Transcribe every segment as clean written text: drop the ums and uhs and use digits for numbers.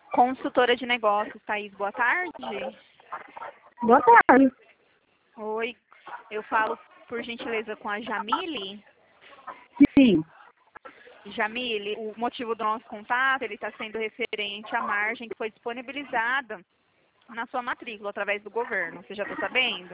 Consultora de negócios, Thaís, boa tarde. Boa tarde. Oi, eu falo por gentileza com a Jamile. Sim. Jamile, o motivo do nosso contato, ele está sendo referente à margem que foi disponibilizada na sua matrícula através do governo. Você já está sabendo?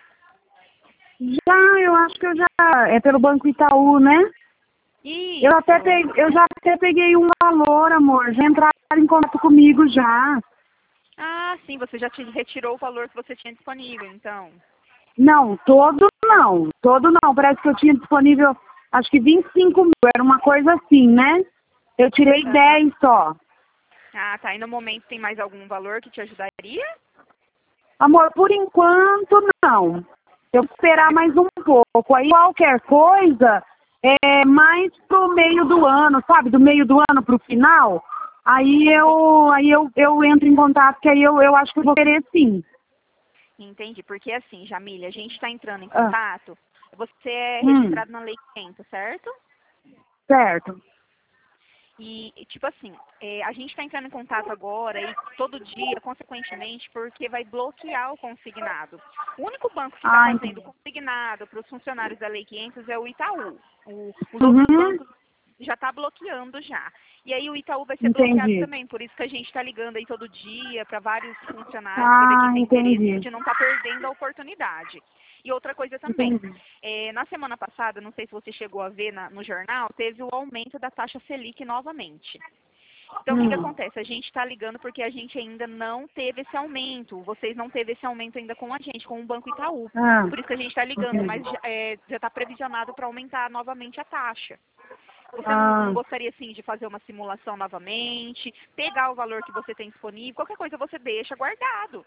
Eu acho que eu já... É pelo Banco Itaú, né? Isso. Eu já até peguei um valor, amor. Já entraram em contato comigo já. Ah, sim, você já te retirou o valor que você tinha disponível, então. Não, todo não. Todo não. Parece que eu tinha disponível, acho que 25 mil. Era uma coisa assim, né? Eu tirei 10 só. Ah, tá. E no momento tem mais algum valor que te ajudaria? Amor, por enquanto, não. Eu vou esperar mais um pouco. Aí qualquer coisa, mais pro meio do ano, sabe? Do meio do ano pro final. Aí eu entro em contato, que aí eu acho que eu vou querer sim. Entendi, porque assim, Jamile, a gente está entrando em contato, você é registrado na Lei 500, certo? Certo. E, tipo assim, a gente está entrando em contato agora e todo dia, consequentemente, porque vai bloquear o consignado. O único banco que está fazendo consignado para os funcionários da Lei 500 é o Itaú. Os outros bancos já está bloqueando já. E aí o Itaú vai ser bloqueado também, por isso que a gente está ligando aí todo dia para vários funcionários, para ver quem tem interesse de não estar perdendo a oportunidade. E outra coisa também, na semana passada, não sei se você chegou a ver no jornal, teve o aumento da taxa Selic novamente. Então, o que acontece? A gente está ligando porque a gente ainda não teve esse aumento. Vocês não teve esse aumento ainda com a gente, com o Banco Itaú. Por isso que a gente está ligando, mas já está previsionado para aumentar novamente a taxa. Você não gostaria, assim, de fazer uma simulação novamente, pegar o valor que você tem disponível, qualquer coisa você deixa guardado.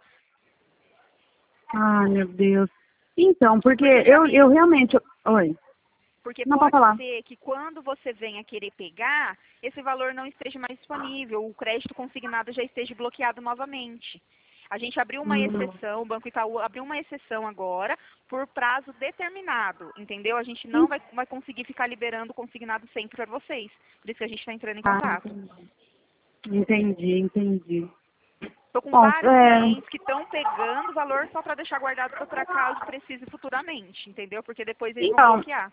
Ah, meu Deus. Então, porque eu realmente... Oi. Porque não pode ser que quando você venha querer pegar, esse valor não esteja mais disponível, o crédito consignado já esteja bloqueado novamente. A gente abriu uma exceção, o Banco Itaú abriu uma exceção agora, por prazo determinado, entendeu? A gente não vai conseguir ficar liberando o consignado sempre para vocês. Por isso que a gente está entrando em contato. Entendi. Estou com vários clientes que estão pegando o valor só para deixar guardado para caso precise futuramente, entendeu? Porque depois eles vão bloquear.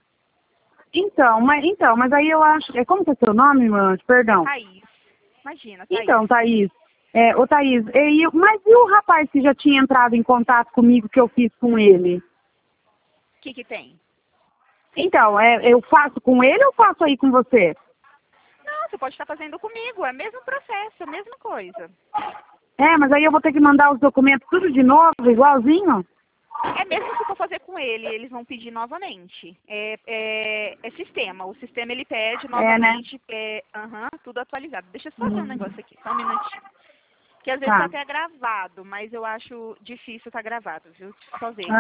Mas aí eu acho... Como que é seu nome, mano? Perdão. Thaís. Imagina, Thaís. Então, Thaís. Ô, Thaís, mas e o rapaz que já tinha entrado em contato comigo que eu fiz com ele? O que tem? Então, eu faço com ele ou faço aí com você? Não, você pode estar fazendo comigo. É o mesmo processo, a mesma coisa. Mas aí eu vou ter que mandar os documentos tudo de novo, igualzinho? É mesmo se for fazer com ele, eles vão pedir novamente. É sistema. O sistema, ele pede novamente. Tudo atualizado. Deixa eu só fazer um negócio aqui, só um minutinho. Porque às vezes tá até gravado, mas eu acho difícil tá gravado, viu? Deixa eu só ver.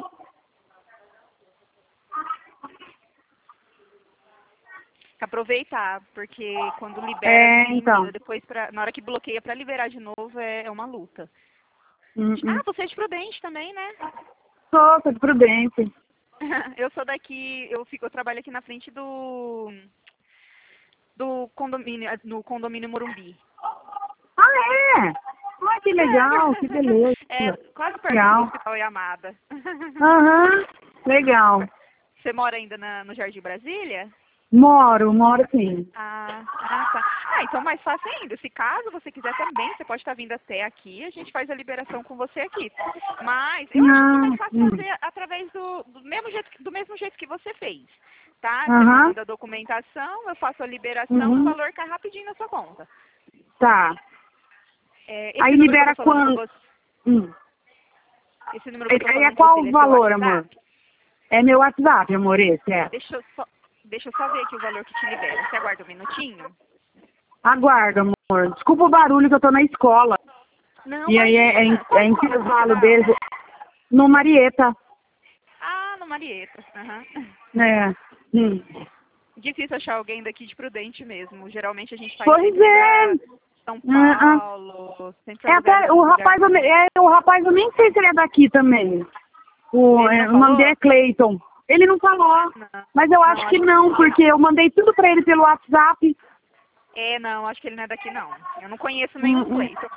Aproveitar, porque quando libera, depois na hora que bloqueia para liberar de novo é uma luta. Você é de Prudente também, né? Sou de Prudente. Eu sou daqui, eu trabalho aqui na frente do condomínio, no condomínio Morumbi. Ai, que legal, que beleza. Quase perto do Hospital Yamada. Legal. Você mora ainda no Jardim Brasília? Moro sim. Tá. Então mais fácil ainda. Se caso você quiser também, você pode estar vindo até aqui, a gente faz a liberação com você aqui. Mas eu acho que é mais fácil fazer através do mesmo jeito que você fez. Tá? Você manda a documentação, eu faço a liberação, o valor cai rapidinho na sua conta. Tá. Aí libera quando? Esse número que eu tô falando qual o valor, amor? É meu WhatsApp, amor, esse é. Deixa eu só ver aqui o valor que te libera. Você aguarda um minutinho? Aguardo, amor. Desculpa o barulho que eu tô na escola. Não, e aí é intervalo beijo. No Marieta. No Marieta. Difícil achar alguém daqui de Prudente mesmo. Geralmente a gente faz São Paulo. Até o rapaz eu nem sei se ele é daqui também. O nome dele é Cleiton. Ele não falou, mas eu acho que não, porque eu mandei tudo pra ele pelo WhatsApp. Não, acho que ele não é daqui, não. Eu não conheço nenhum Cleiton.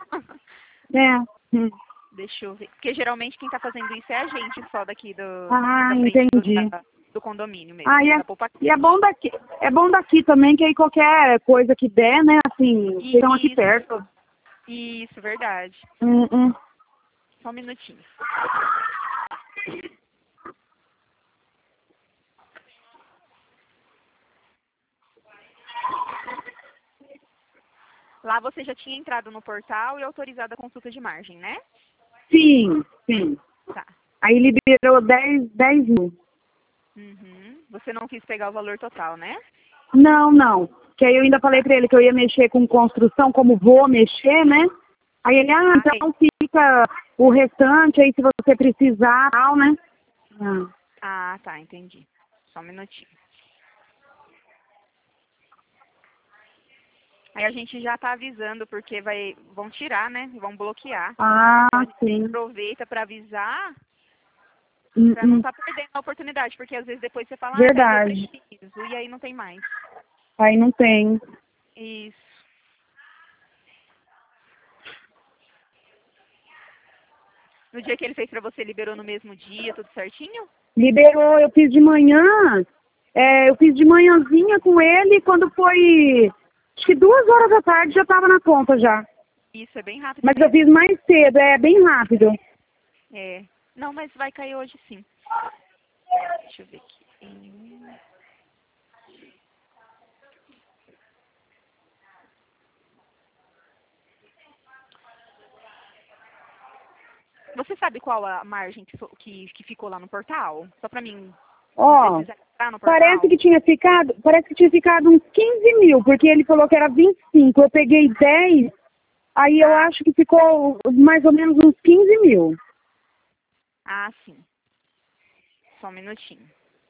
Deixa eu ver. Porque geralmente quem tá fazendo isso é a gente só daqui da frente entendi. do condomínio mesmo. E é bom daqui também, que aí qualquer coisa que der, né, assim, estão aqui perto. Isso, verdade. Só um minutinho. Lá você já tinha entrado no portal e autorizado a consulta de margem, né? Sim. Tá. Aí liberou 10 mil. Você não quis pegar o valor total, né? Não. Que aí eu ainda falei pra ele que eu ia mexer com construção, como vou mexer, né? Aí ele, então fica o restante aí se você precisar, tal, né? Tá, entendi. Só um minutinho. Aí a gente já tá avisando, porque vão tirar, né? Vão bloquear. Então, a gente aproveita para avisar, pra não estar perdendo a oportunidade, porque às vezes depois você fala, Verdade. eu preciso, e aí não tem mais. Aí não tem. Isso. No dia que ele fez pra você, liberou no mesmo dia, tudo certinho? Liberou, eu fiz de manhã, eu fiz de manhãzinha com ele, quando foi, acho que 2 horas da tarde já estava na conta já. Isso, é bem rápido. Mas mesmo. Eu fiz mais cedo, bem rápido. Não, mas vai cair hoje sim. Deixa eu ver aqui. Você sabe qual a margem que ficou lá no portal? Só pra mim precisar entrar no portal? Parece que tinha ficado uns 15 mil, porque ele falou que era 25. Eu peguei 10, aí eu acho que ficou mais ou menos uns 15 mil. Sim. Só um minutinho.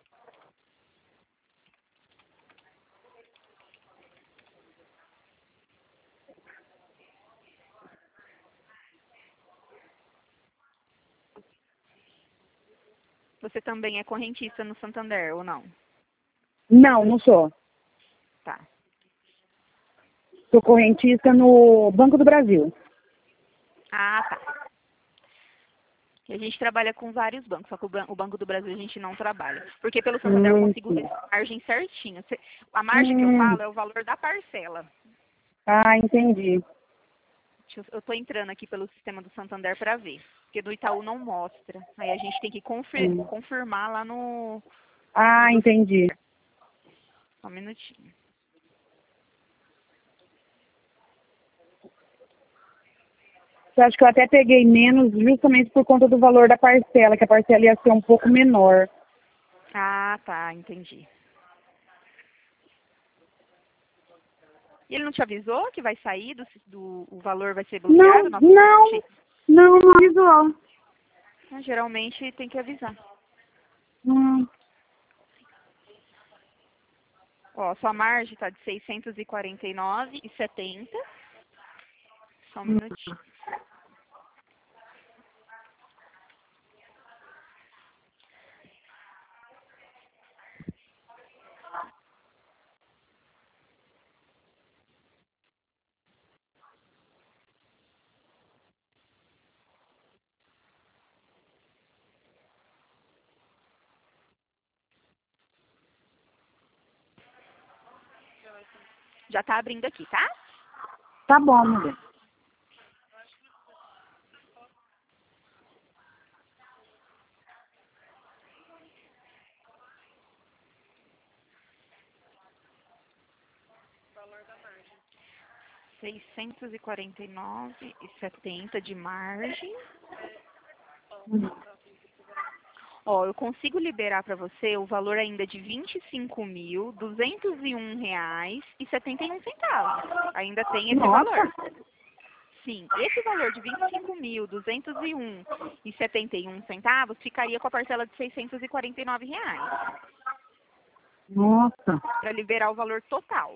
Você também é correntista no Santander, ou não? Não sou. Tá. Sou correntista no Banco do Brasil. Tá. E a gente trabalha com vários bancos, só que o Banco do Brasil a gente não trabalha. Porque pelo Santander eu consigo ver a margem certinha. A margem que eu falo é o valor da parcela. Entendi. Eu tô entrando aqui pelo sistema do Santander para ver. Porque do Itaú não mostra. Aí a gente tem que confirmar lá no... Entendi. Só um minutinho. Eu acho que eu até peguei menos justamente por conta do valor da parcela, que a parcela ia ser um pouco menor. Tá, entendi. E ele não te avisou que vai sair o valor vai ser bloqueado? Não avisou. Geralmente tem que avisar. Sua margem está de 649,70. Só um minutinho. Já tá abrindo aqui, tá? Tá bom, mulher. Valor da margem. 649,70 de margem. Eu consigo liberar para você o valor ainda de R$ 25.201,71. Ainda tem esse valor. Sim, esse valor de R$ 25.201,71 ficaria com a parcela de R$ 649. Nossa. Para liberar o valor total.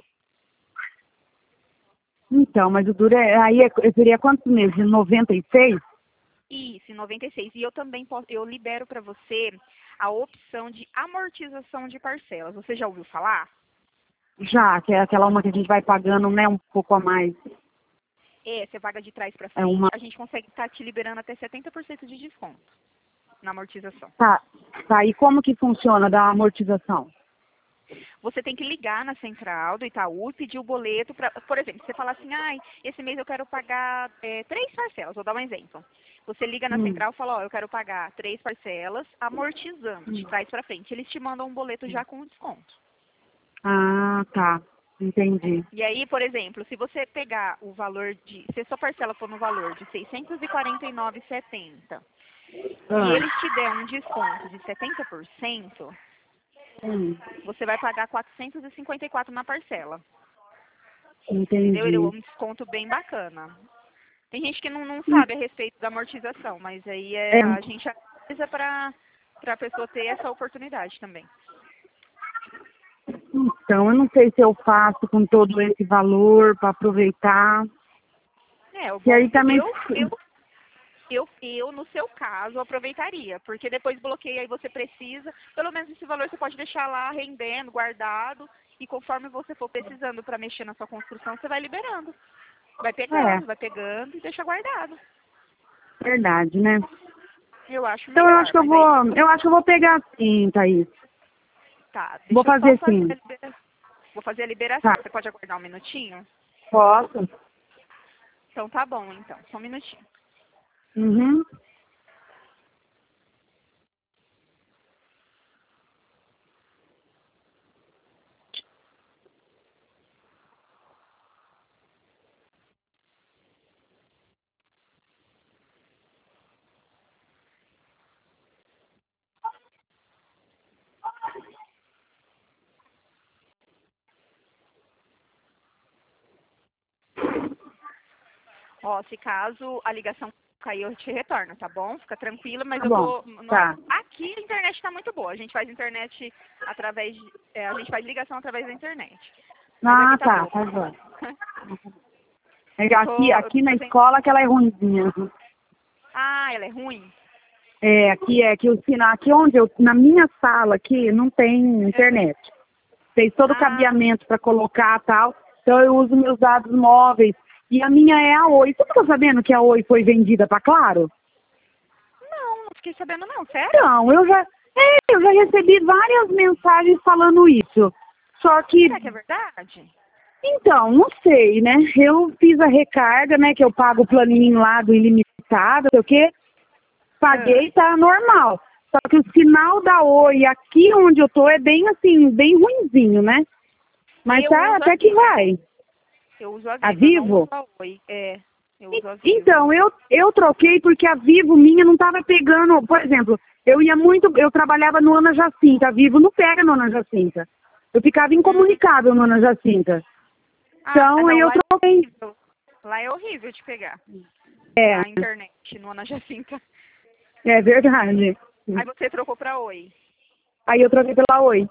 Então, mas o duro seria quantos meses? 96? Isso, em 96. E eu também eu libero para você a opção de amortização de parcelas. Você já ouviu falar? Já, que é aquela uma que a gente vai pagando, né, um pouco a mais. Você paga de trás para É frente, uma... a gente consegue estar te liberando até 70% de desconto na amortização. Tá, tá. E como que funciona da amortização? Você tem que ligar na central do Itaú e pedir o boleto para, por exemplo, você fala assim, esse mês eu quero pagar 3 parcelas, vou dar um exemplo. Você liga na central e fala, eu quero pagar 3 parcelas amortizando, de trás para frente. Eles te mandam um boleto já com desconto. Ah, tá. Entendi. E aí, por exemplo, se você pegar o valor se a sua parcela for no valor de R$ 649,70 e eles te der um desconto de 70%, você vai pagar 454 na parcela. Entendi. Entendeu? É um desconto bem bacana. Tem gente que não sabe a respeito da amortização, mas aí a gente avisa para a pessoa ter essa oportunidade também. Então, eu não sei se eu faço com todo esse valor para aproveitar. E aí também... Eu, no seu caso, aproveitaria, porque depois bloqueia e você precisa, pelo menos esse valor você pode deixar lá rendendo, guardado, e conforme você for precisando para mexer na sua construção, você vai liberando. Vai pegando e deixa guardado. Verdade, né? Eu acho então melhor. Eu acho que eu vou pegar sim, Thaís. Tá, vou fazer sim. Vou fazer a liberação. Tá. Você pode aguardar um minutinho? Posso. Então tá bom, então. Só um minutinho. Uhum. Ó, se caso a ligação cair, eu te retorno, tá bom? Fica tranquila, mas Tá eu bom. vou... Tá. Aqui a internet tá muito boa. A gente faz internet através... a gente faz ligação através da internet. Ah, tá. Tá bom. Aqui na escola que ela é ruimzinha. Ela é ruim? Aqui o sinal, aqui na minha sala aqui não tem internet. Fez todo o cabeamento para colocar e tal. Então eu uso meus dados móveis. E a minha é a Oi. Você ficou sabendo que a Oi foi vendida para Claro? Não fiquei sabendo não, sério? Não, eu já recebi várias mensagens falando isso. Só que... Será que é verdade? Então, não sei, né? Eu fiz a recarga, né? Que eu pago o planinho lá do ilimitado, sei o quê. Paguei, tá normal. Só que o sinal da Oi aqui onde eu tô é bem assim, bem ruinzinho, né? Mas tá, até que vai. Eu uso a Vivo. A Vivo? Eu não uso a Oi. Eu uso a Vivo. Então, eu troquei porque a Vivo minha não tava pegando, por exemplo, eu trabalhava no Ana Jacinta, a Vivo não pega no Ana Jacinta. Eu ficava incomunicável no Ana Jacinta. Então, aí eu troquei. Lá é horrível de pegar. A internet no Ana Jacinta. É verdade. Aí você trocou pra Oi. Aí eu troquei pela Oi.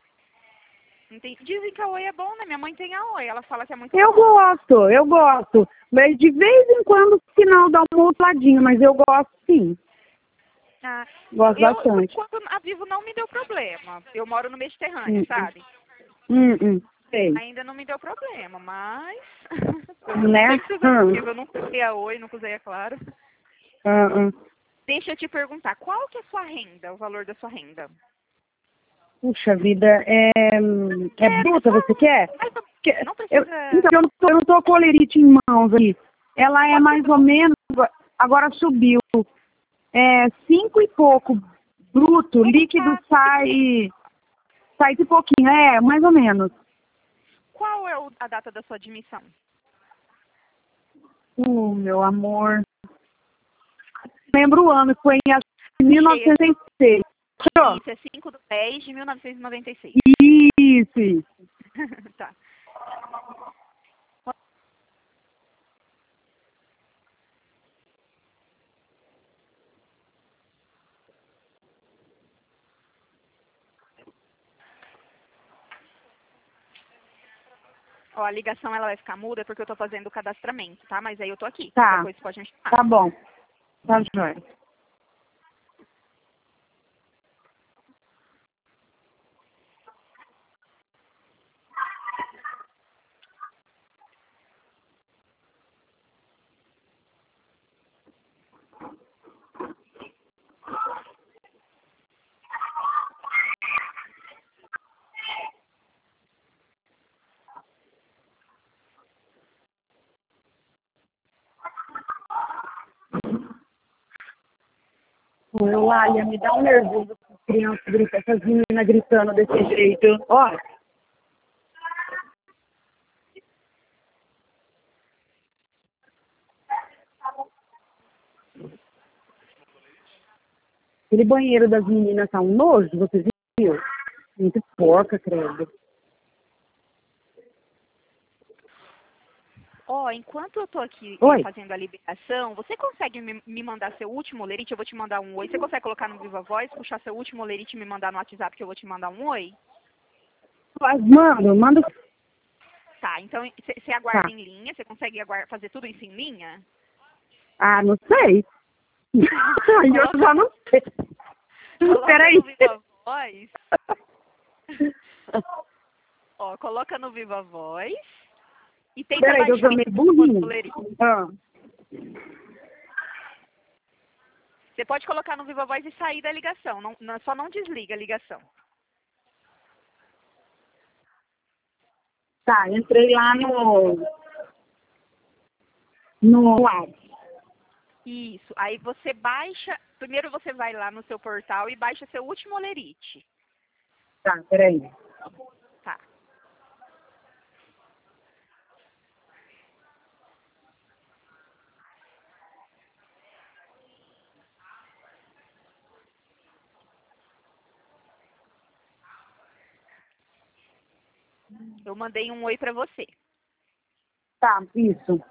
Dizem que a Oi é bom, né? Minha mãe tem a Oi. Ela fala que é muito bom. Eu gosto. Mas de vez em quando o sinal dá uma osciladinha, mas eu gosto sim. Gosto bastante. Quando a Vivo não me deu problema. Eu moro no Mediterrâneo, sabe? Sei. Ainda não me deu problema, mas... Né? Eu nunca usei a Oi, nunca usei a Claro. Deixa eu te perguntar, qual que é a sua renda, o valor da sua renda? Puxa vida, é bruta, você quer? Não precisa... Então, eu não tô com a lerite em mãos aí. Ela é mais ou menos, agora subiu. 5 e pouco bruto, líquido sai de pouquinho, mais ou menos. Qual é a data da sua admissão? Meu amor. Lembro o ano, foi em 1906. Isso, é 5/10/1996. Isso. Tá. Ó, a ligação ela vai ficar muda porque eu tô fazendo o cadastramento, tá? Mas aí eu tô aqui. Tá. Depois você pode me chamar. Tá bom. Tá jóia. Eulália, me dá um nervoso com as crianças gritando, essas meninas gritando desse jeito. Ó. Aquele banheiro das meninas tá um nojo, você viu? Muito porca, credo. Ó, enquanto eu tô aqui fazendo a liberação, você consegue me mandar seu último olerite? Eu vou te mandar um oi. Você consegue colocar no Viva Voz, puxar seu último olerite e me mandar no WhatsApp que eu vou te mandar um oi? Mas manda. Tá, então você aguarda em linha? Você consegue fazer tudo isso em linha? Ah, não sei. Eu já não sei. Peraí. No Viva Voz. Ó, coloca no Viva Voz. E tenta baixar eu sou meio burrinho. Você pode colocar no Viva Voz e sair da ligação. Só não desliga a ligação. Tá, entrei lá no ar. Isso. Aí você baixa. Primeiro você vai lá no seu portal e baixa seu último olerite. Tá, peraí. Tá. Eu mandei um oi pra você. Tá, isso.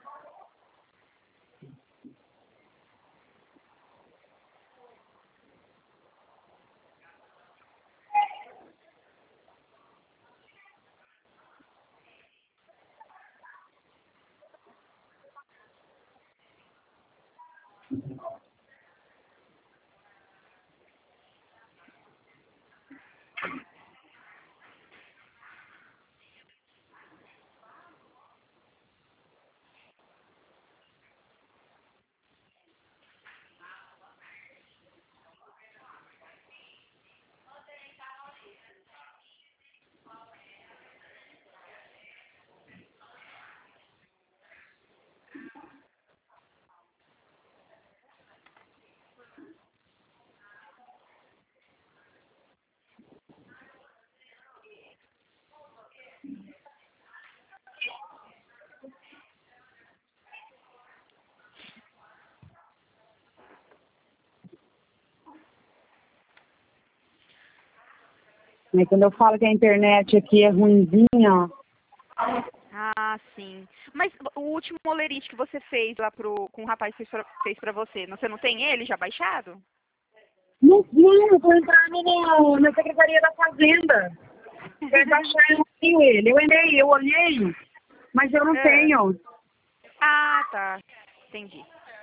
Mas quando eu falo que a internet aqui é ruimzinha, Ah, sim. Mas o último olerite que você fez lá com o rapaz fez pra você, você não tem ele já baixado? não, eu vou entrar na Secretaria da Fazenda. Vai baixar, eu não tenho ele. Eu olhei, mas eu não tenho. Ah, tá. Entendi.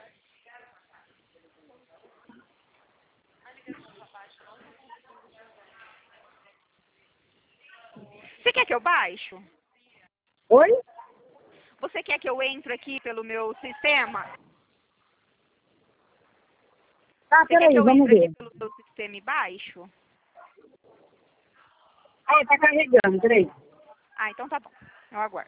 Você quer que eu baixo? Oi? Você quer que eu entre aqui pelo meu sistema? Tá, Você quer peraí, que eu vamos entre ver. aqui pelo meu sistema e baixo? Ah, tá carregando, peraí. Ah, então tá bom. Eu aguardo.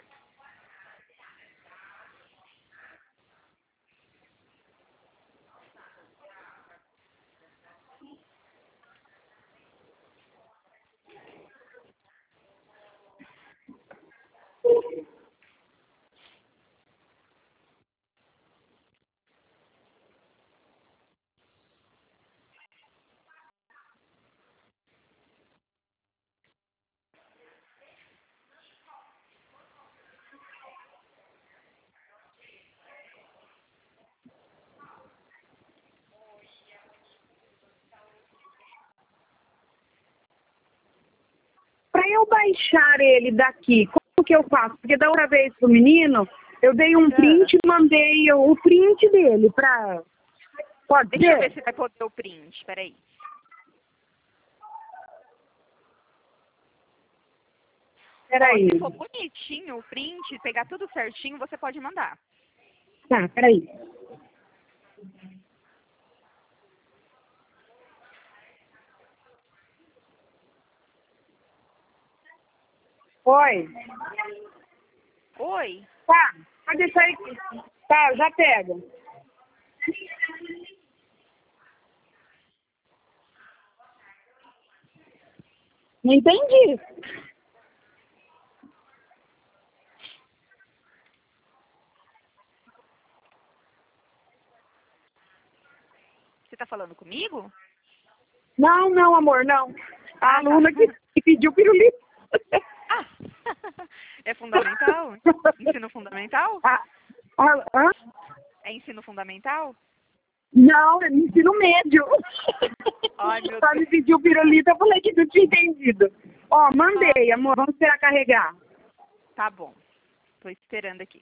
Para eu baixar ele daqui, como que eu faço? Porque da outra vez pro menino, eu dei um print e mandei o print dele pra... Pode Deixa eu ver ser? se vai poder o print. Peraí. Peraí. Se for bonitinho o print, pegar tudo certinho, você pode mandar. Tá, peraí. Oi. Oi? Tá, pode deixar aí. Tá, eu já pego. Não entendi. Você tá falando comigo? Não, não, amor, não. A Ah, aluna tá. que pediu pirulito. Ah, é fundamental? Ensino fundamental? Ah, hã? É ensino fundamental? Não, é ensino médio. Ai, meu Só Deus. me pediu pirulito, eu falei que não tinha entendido. Ó, mandei, amor, vamos esperar carregar. Tá bom. Tô esperando aqui.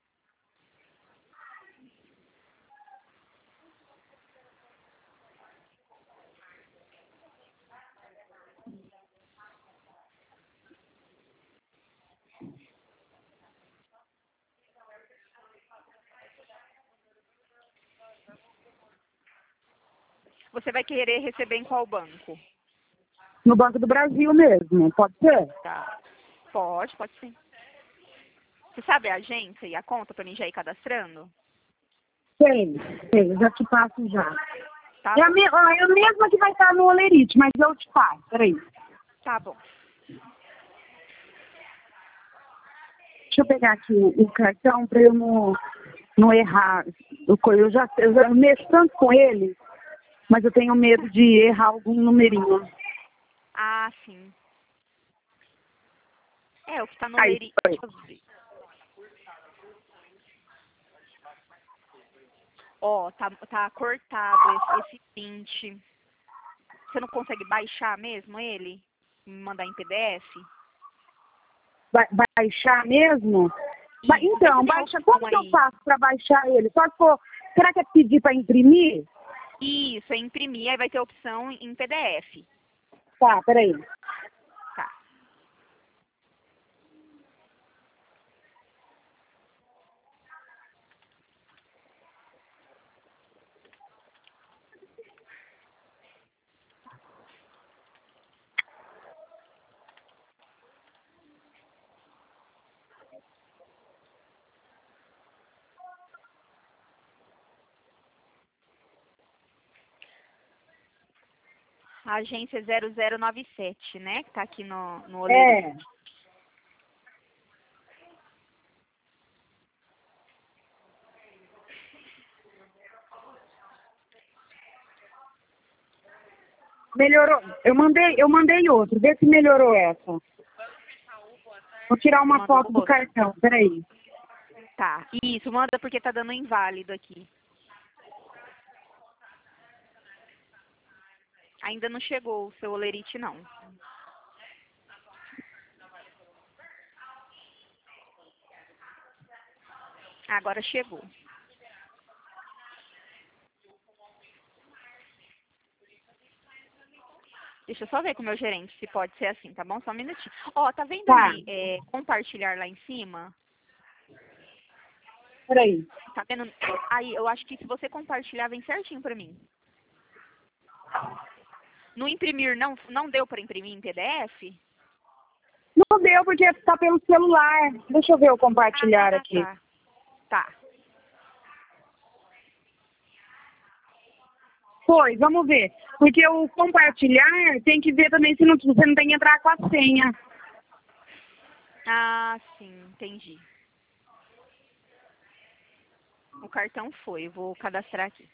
Você vai querer receber em qual banco? No Banco do Brasil mesmo, pode ser? Tá. Pode sim. Você sabe a agência e a conta pra mim já ir cadastrando? Sei, eu já te passo já. Tá É a, bom. é a mesma que vai estar no Olerite, mas eu te passo, peraí. Tá bom. Deixa eu pegar aqui o cartão para eu não errar. Eu já mexo tanto com ele, mas eu tenho medo de errar algum numerinho. Ah, sim. É, o que tá no Aí, Leri... foi. Deixa eu ver. Ó, tá cortado esse print. Você não consegue baixar mesmo ele? Me mandar em PDF? Vai baixar mesmo? Isso, vê se Então, tem baixa. opção Como que eu aí. faço para baixar ele? Só se for. Será que é pedir para imprimir? Isso, é imprimir, aí vai ter opção em PDF. Tá, peraí. Tá. Agência 0097, né? Que tá aqui no Olerite. É. Melhorou. Eu mandei outro. Vê se melhorou essa. Vou tirar Você uma mandou foto do outro. cartão. Peraí. Tá. Isso, manda porque tá dando inválido aqui. Ainda não chegou o seu Olerite, não. Agora chegou. Deixa eu só ver com o meu gerente se pode ser assim, tá bom? Só um minutinho. Ó, tá vendo Tá. ali, compartilhar lá em cima? Peraí. Tá vendo? Aí, eu acho que se você compartilhar, vem certinho pra mim. No imprimir, não deu pra imprimir em PDF? Não deu porque tá pelo celular. Deixa eu ver o compartilhar Ah, aqui. tá. Tá. Pois, vamos ver. Porque o compartilhar tem que ver também se você não tem que entrar com a senha. Ah, sim, entendi. O cartão foi, vou cadastrar aqui.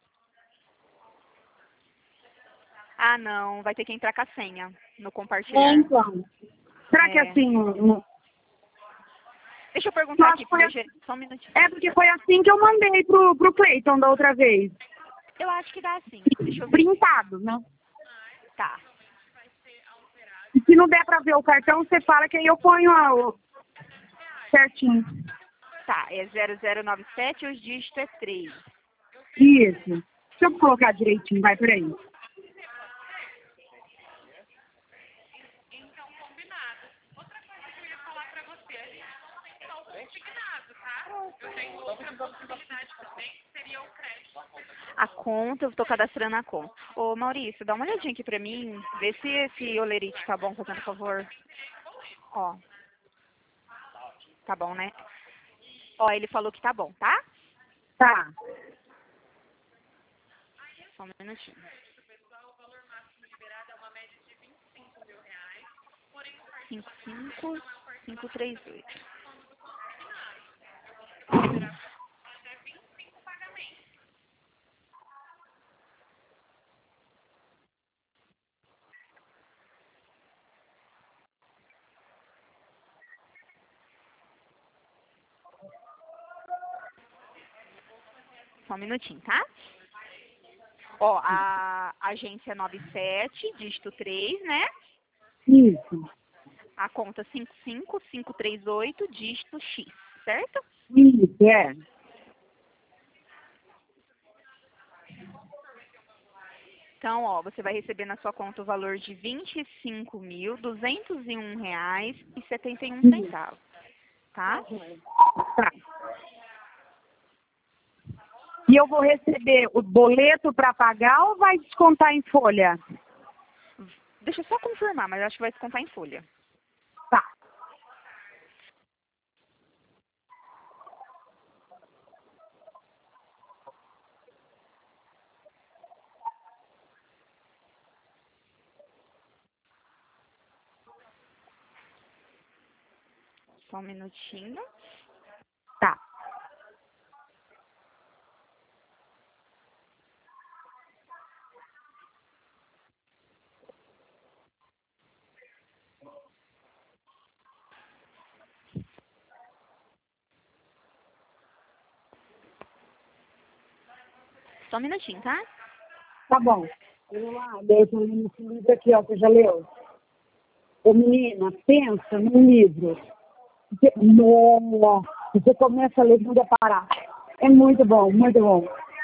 Ah, não, vai ter que entrar com a senha no É, compartilhar. então. Será que É. assim. Deixa eu Eu perguntar acho aqui que pro foi, meu gerente, só um minutinho. é porque foi assim que eu mandei pro Cleiton da outra vez. Eu acho que dá sim, deixa eu ver. Printado, né? Tá, E se não der pra ver o cartão, você fala que aí eu ponho o certinho. tá, é 0097 e os dígitos é 3. Isso. Deixa eu colocar direitinho, vai por aí. A conta, eu tô cadastrando a conta. Ô, Maurício, dá uma olhadinha aqui pra mim, vê se esse Olerite tá bom, fazendo favor. Ó, tá bom, né? Ó, ele falou que tá bom, tá? Tá. Só um minutinho. 55538. Só um minutinho, tá? Ó, a agência 97, dígito 3, né? Isso, A conta 55538, dígito X, certo? isso, é. Então, ó, você vai receber na sua conta o valor de R$ 25.201,71, tá? Tá. E eu vou receber o boleto para pagar ou vai descontar em folha? Deixa eu só confirmar, mas acho que vai descontar em folha. Tá. Só um minutinho. Tá. Só um minutinho, tá? Tá bom. Eu lá, eu tô lendo esse livro aqui, ó, você já leu? Ô menina, pensa num livro. Nossa, você começa a ler, não dá parar. É muito bom, muito bom.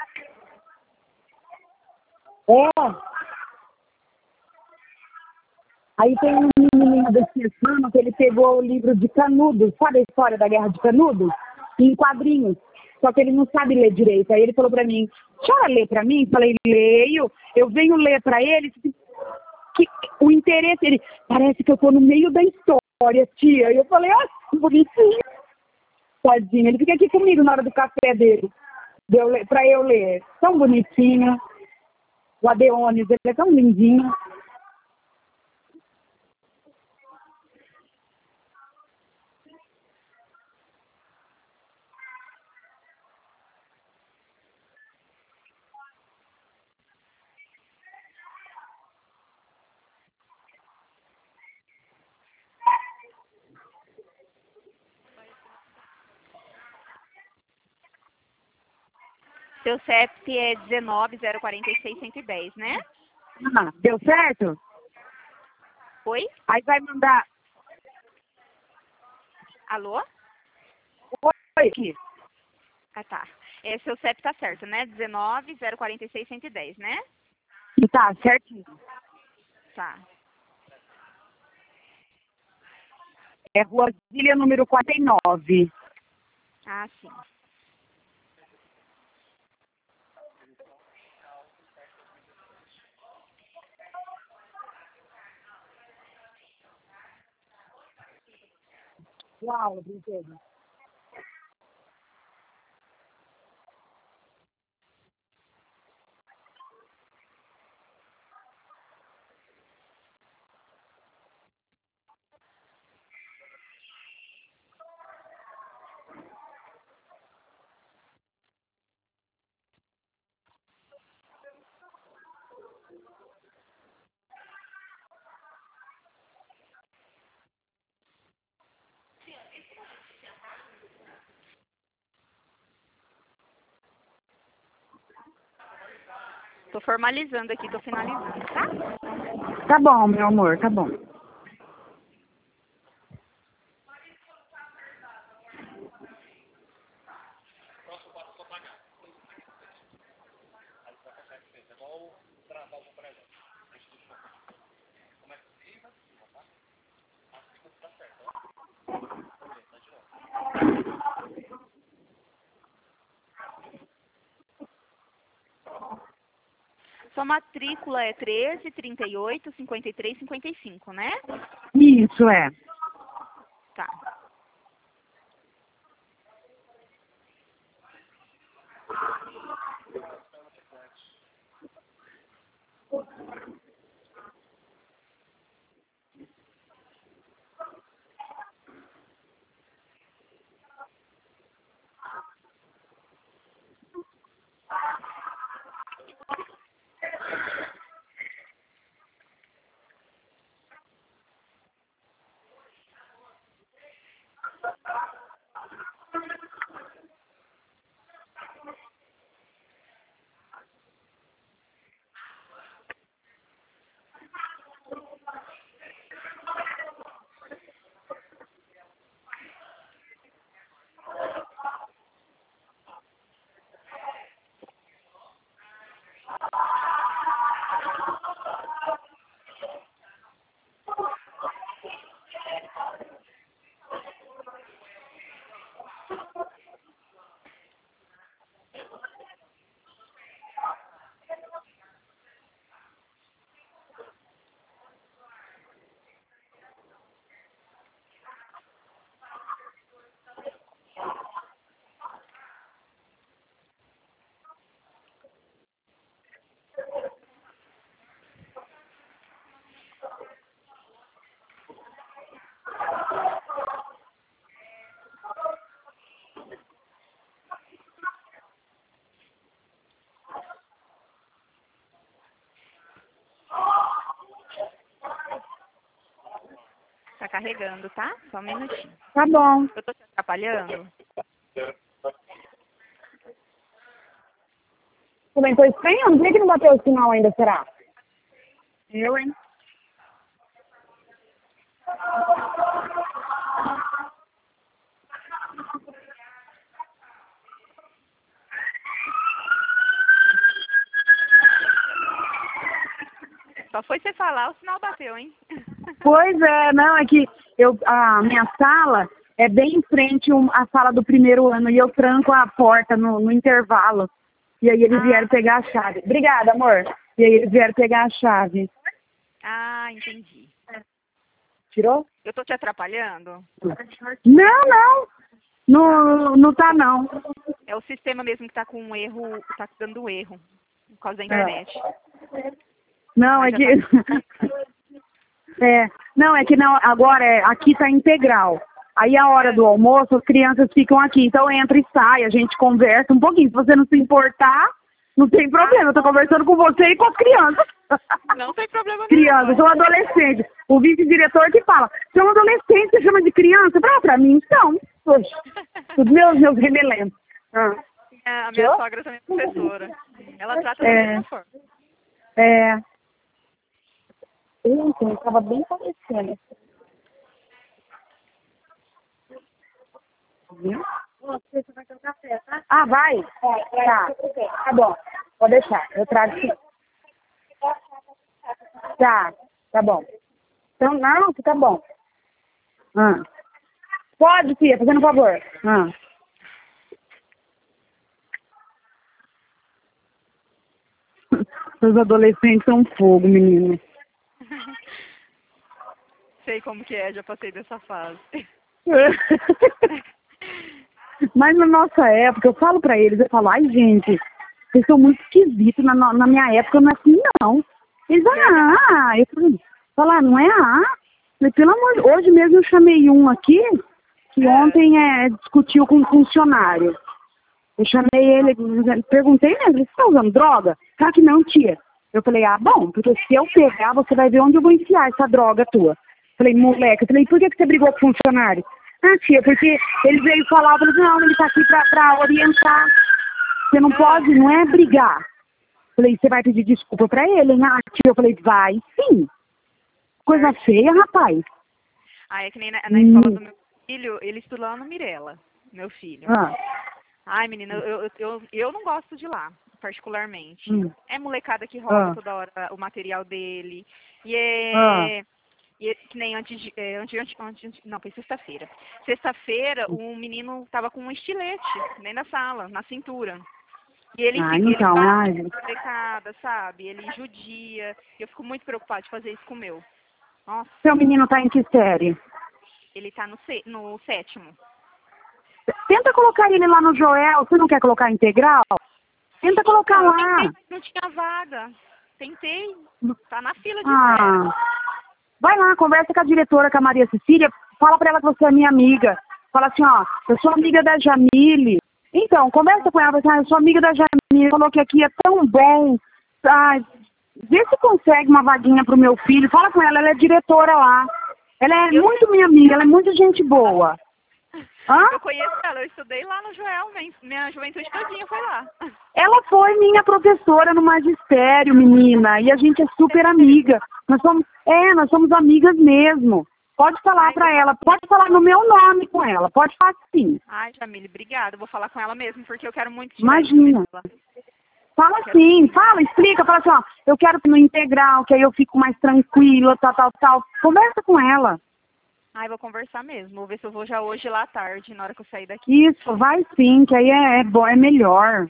É. Aí tem um menino desse ano que ele pegou o livro de Canudos, sabe a história da Guerra de Canudos? Em quadrinhos. Só que ele não sabe ler direito. Aí ele falou pra mim, a senhora lê pra mim? Falei, leio. Eu venho ler pra ele. Que, o interesse, ele, parece que eu tô no meio da história, tia. E eu falei, que bonitinho. Tadinho, ele fica aqui comigo na hora do café dele. Pra eu ler. Tão bonitinho. O Adeonis, ele é tão lindinho. Seu CEP é 19046110, né? Ah, deu certo? Oi? Aí vai mandar. Alô? Oi, aqui. Ah, tá. Seu CEP tá certo, né? 19046110, né? E tá, certinho. Tá. É Rua Zília, número 49. Ah, sim. Uau, princesa. Tô formalizando aqui, tô finalizando, tá? Tá bom, meu amor, tá bom. Sua matrícula é 13, 38, 53, 55, né? Isso, é. Tá. carregando, tá? Só um minutinho. Tá bom. Eu tô te atrapalhando? Também tô estranhando. Por que não bateu o sinal ainda, será? Eu, hein? Só foi você falar, o sinal bateu, hein? Pois é, não, é que a minha sala é bem em frente à sala do primeiro ano e eu tranco a porta no intervalo. E aí eles vieram pegar a chave. Obrigada, amor. E aí eles vieram pegar a chave. Ah, entendi. Tirou? Eu tô te atrapalhando? Não, não. Não tá, não. É o sistema mesmo que tá com um erro, tá dando um erro, por causa da internet. Não, Mas é já que... não, é que não, agora aqui tá integral. Aí a hora do almoço, as crianças ficam aqui. Então entra e sai, a gente conversa um pouquinho. Se você não se importar, não tem problema. Eu tô conversando com você e com as crianças. Não tem problema nenhum. Crianças, são adolescentes. O vice-diretor que fala, são adolescentes, você chama de criança? Pra mim, são. Poxa, os meus remelentos. A minha sogra também é professora. Ela trata da mesma forma. Eu estava bem parecendo. Viu? Você vai ter um café, tá? Ah, vai? Tá bom. Pode deixar, eu trago sim. Tá bom. Então, não, tá bom. Pode, filha, fazendo um favor. Os adolescentes são fogo, menino. Sei como que é, já passei dessa fase. Mas na nossa época, eu falo pra eles, eu falo, ai gente, vocês são muito esquisitos, na minha época não é assim não. Eles, eu falo, não é Falei, pelo amor de Deus, hoje mesmo eu chamei um aqui, que ontem discutiu com um funcionário. Eu chamei ele, perguntei mesmo, você tá usando droga? Claro que não, tia. Eu falei, bom, porque se eu pegar, você vai ver onde eu vou enfiar essa droga tua. Falei, moleque, por que você brigou com o funcionário? Tia, porque ele veio falar, eu falei, não, ele tá aqui pra orientar. Você não pode, não é brigar. Falei, você vai pedir desculpa pra ele, né? Tia, eu falei, vai sim. Coisa feia, rapaz. É que nem na escola do meu filho, ele estuda lá no Mirella, meu filho. Ai, menina, eu não gosto de lá, particularmente. É molecada que rouba toda hora o material dele. E que nem não, foi sexta-feira. Sexta-feira, um menino tava com um estilete dentro da sala, na cintura. E ele molecada, sabe? Ele judia. E eu fico muito preocupada de fazer isso com o meu. Nossa. Seu menino tá em que série? Ele tá no 7º. Tenta colocar ele lá no Joel. Você não quer colocar integral? Tenta colocar lá. Não tinha vaga. Tentei. Tá na fila de espera. Vai lá, conversa com a diretora, com a Maria Cecília. Fala pra ela que você é minha amiga. Fala assim, eu sou amiga da Jamile. Então, conversa com ela. Fala assim, eu sou amiga da Jamile. Falou que aqui é tão bom. Vê se consegue uma vaguinha pro meu filho. Fala com ela, ela é diretora lá. Ela é muito minha amiga, ela é muito gente boa. Eu conheço ela, eu estudei lá no Joel, minha juventude todinha foi lá. Ela foi minha professora no magistério, menina, e a gente é super amiga. Nós somos amigas mesmo. Pode falar pra ela, pode falar no meu nome com ela, pode falar sim. Ai, Jamile, obrigada, eu vou falar com ela mesmo, porque eu quero muito Imagina. Fala sim, explica, fala assim, eu quero no integral, que aí eu fico mais tranquila, tal. Conversa com ela. Ai, vou conversar mesmo. Vou ver se eu vou já hoje lá à tarde, na hora que eu sair daqui. Isso, vai sim, que aí é bom, é melhor.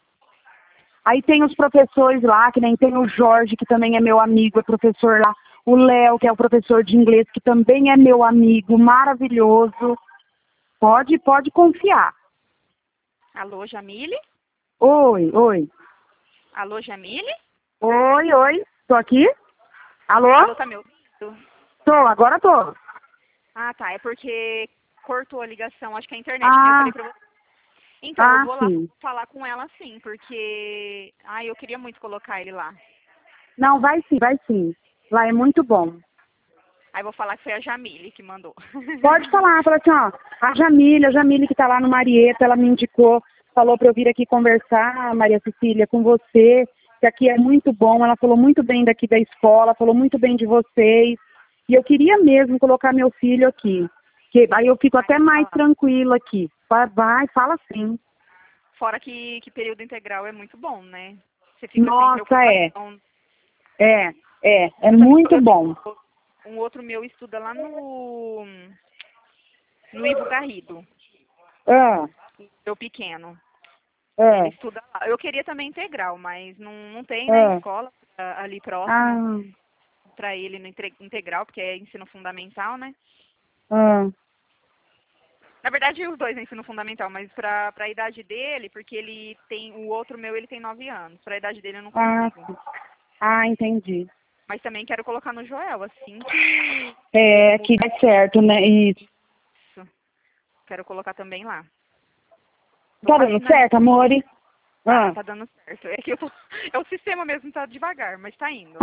Aí tem os professores lá, que nem tem o Jorge, que também é meu amigo, é professor lá. O Léo, que é o professor de inglês, que também é meu amigo, maravilhoso. Pode confiar. Alô, Jamile? Oi. Alô, Jamile? Oi. Tô aqui? Alô? Alô, tá me ouvindo? Agora tô. Ah, tá. É porque cortou a ligação. Acho que a internet, né? Eu falei pra você. Então, eu vou lá falar com ela sim, porque... eu queria muito colocar ele lá. Não, vai sim. Lá é muito bom. Aí vou falar que foi a Jamile que mandou. Pode falar, fala assim, ó, a Jamile que tá lá no Marieta, ela me indicou, falou pra eu vir aqui conversar, Maria Cecília, com você, que aqui é muito bom, ela falou muito bem daqui da escola, falou muito bem de vocês, e eu queria mesmo colocar meu filho aqui, que aí eu fico até mais tranquila aqui. Vai, fala sim. Fora que período integral é muito bom, né? Você fica sem Nossa, preocupação. É muito bom. Um outro meu estuda lá no Ivo Garrido. Meu pequeno. Ele estuda lá. Eu queria também integral, mas não tem, né, escola ali próximo para ele no integral, porque é ensino fundamental, né? Na verdade, os dois é ensino fundamental, mas para a idade dele, porque ele tem, o outro meu, ele tem 9 anos. Para a idade dele eu não consigo. Entendi. Mas também quero colocar no Joel, assim que... que dá certo, né? Isso. Quero colocar também lá. Tá dando certo, amore? Tá dando certo. É que é o sistema mesmo, tá devagar, mas tá indo.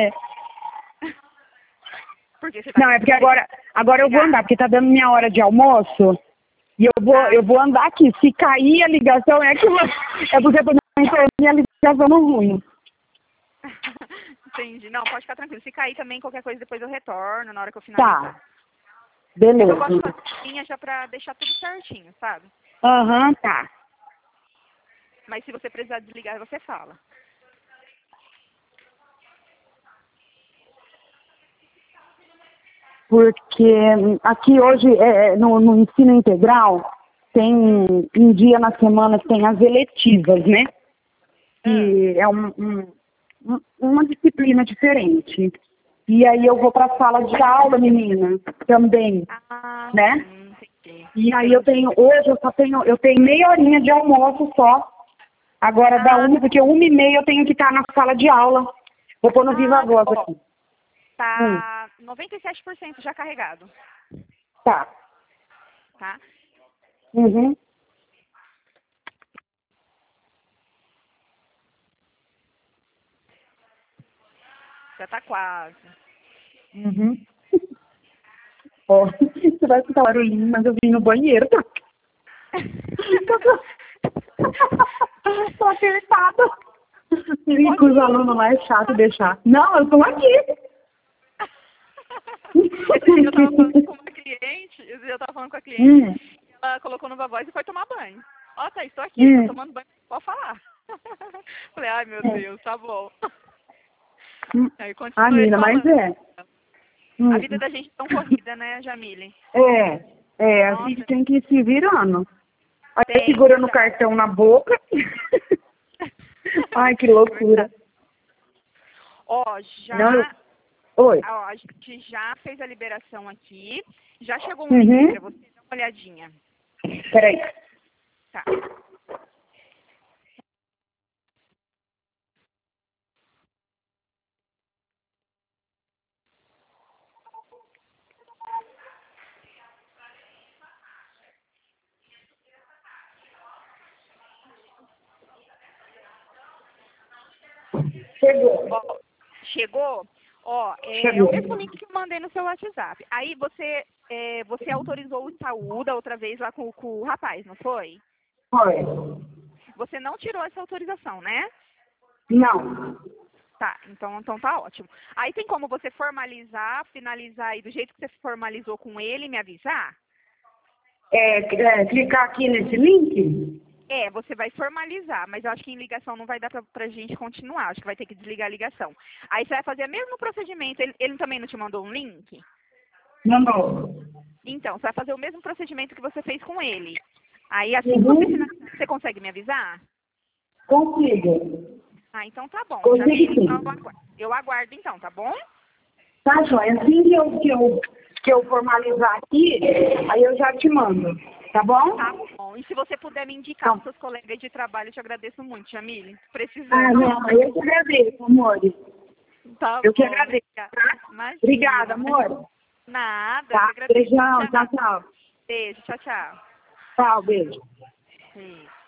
Por que você tá Não, é porque agora eu vou andar, porque tá dando minha hora de almoço. E eu vou andar aqui. Se cair a ligação, é porque eu tô na internet a ligação não ruim. Entendi. Não, pode ficar tranquilo. Se cair também, qualquer coisa, depois eu retorno na hora que eu finalizar. Tá. Beleza. Eu gosto de fazer linha já pra deixar tudo certinho, sabe? Tá. Mas se você precisar desligar, você fala. Porque aqui hoje, no ensino integral, tem um dia na semana que tem as eletivas, né? Que é uma disciplina diferente. E aí eu vou para a sala de aula, menina, também, né? Entendi. E aí hoje eu tenho meia horinha de almoço só. Agora dá porque 1h30 eu tenho que estar na sala de aula. Vou pôr no Viva Voz aqui. Tá 97% já carregado. Tá. Tá? Já tá quase. Ó, você vai escutar barulhinho, mas eu vim no banheiro, tá? Tô apertada. E com os alunos lá é chato deixar. Não, eu tô aqui. Eu tava falando com uma cliente, ela colocou no voz e foi tomar banho. Ó, tá, estou aqui, tô tomando banho, pode falar. Falei, ai meu Deus, tá bom. Aí continuei Menina, falando. Mas A vida da gente é tão corrida, né, Jamile? A gente tem que ir se virando. Aí segurando o cartão na boca. Ai, que loucura. Ó, Oi. Ó, a gente já fez a liberação aqui. Já chegou um link pra você dar uma olhadinha. Peraí. Tá. Chegou? Ó, é o mesmo link que eu mandei no seu WhatsApp. Aí você autorizou o Itaú da outra vez lá com o rapaz, não foi? Foi. Você não tirou essa autorização, né? Não. Tá, então tá ótimo. Aí tem como você formalizar, finalizar aí do jeito que você formalizou com ele e me avisar? Clicar aqui nesse link? Você vai formalizar, mas eu acho que em ligação não vai dar pra gente continuar. Acho que vai ter que desligar a ligação. Aí você vai fazer o mesmo procedimento. Ele também não te mandou um link? Mandou. Então, você vai fazer o mesmo procedimento que você fez com ele. Aí assim que você finalizar, você consegue me avisar? Consigo. Então tá bom. Consigo, sim. Então, eu aguardo então, tá bom? Tá, joia. Assim que eu formalizar aqui, aí eu já te mando. Tá bom? Tá bom. E se você puder me indicar os seus colegas de trabalho, eu te agradeço muito, Jamile. Precisando. Eu que agradeço, amor. Tá eu bom. que agradeço, tá? Obrigada, amor. Nada. Tá, beijão, tchau, tchau. Beijo, tchau, tchau. Tchau, beijo. Beijo.